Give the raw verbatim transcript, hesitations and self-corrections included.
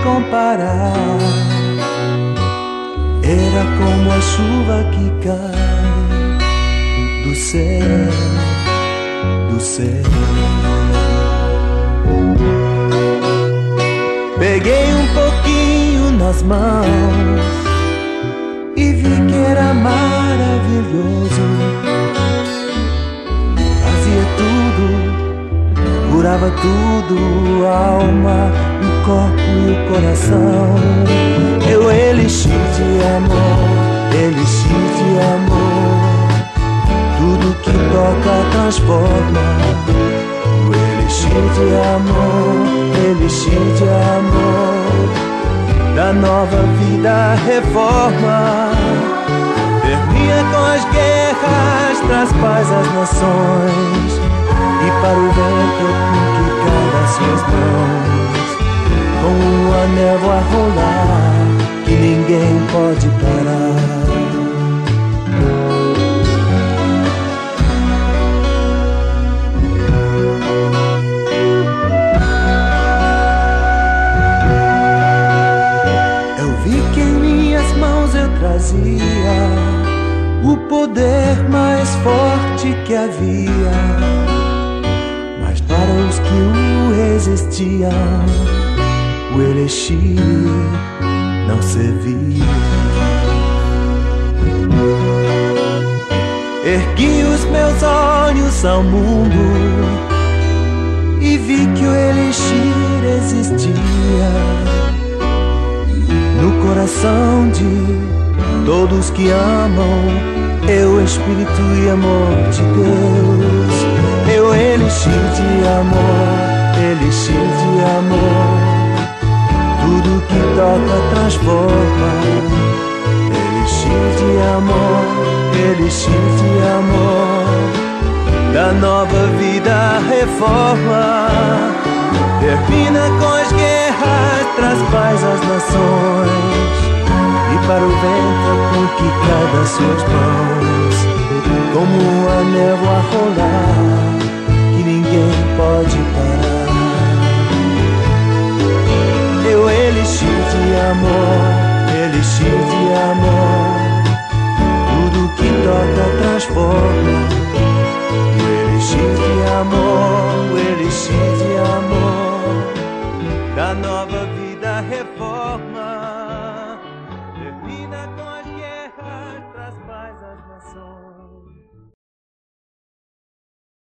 comparar. Era como a chuva que cai do céu, do céu. Peguei um pouquinho nas mãos e vi que era maravilhoso. Fazia tudo, curava tudo, a alma, o corpo e o coração. Eu elixir de amor, elixir de amor. Tudo que toca transforma. O elixir de amor, elixir de amor. Da nova vida reforma. Termina com as guerras, traz paz às nações. E para o vento conquistar as suas mãos. Com uma névoa rolar, que ninguém pode parar. Eu vi que em minhas mãos eu trazia o poder mais forte que havia. Mas para os que o resistiam, o elixir não servia. Ergui os meus olhos ao mundo e vi que o elixir existia no coração de todos que amam. Eu, Espírito e amor de Deus. Eu, elixir de amor, elixir de amor. Tudo que toca transforma. Elixir de amor, elixir de amor. Da nova vida reforma. Termina com as guerras, traz paz às nações. E para o vento conquistar das suas mãos. Como a névoa rolar, que ninguém pode parar. Eu, elixir de amor, elixir de amor. Tudo que toca transforma. O elixir de amor, o elixir de amor. Da nova vida reforma.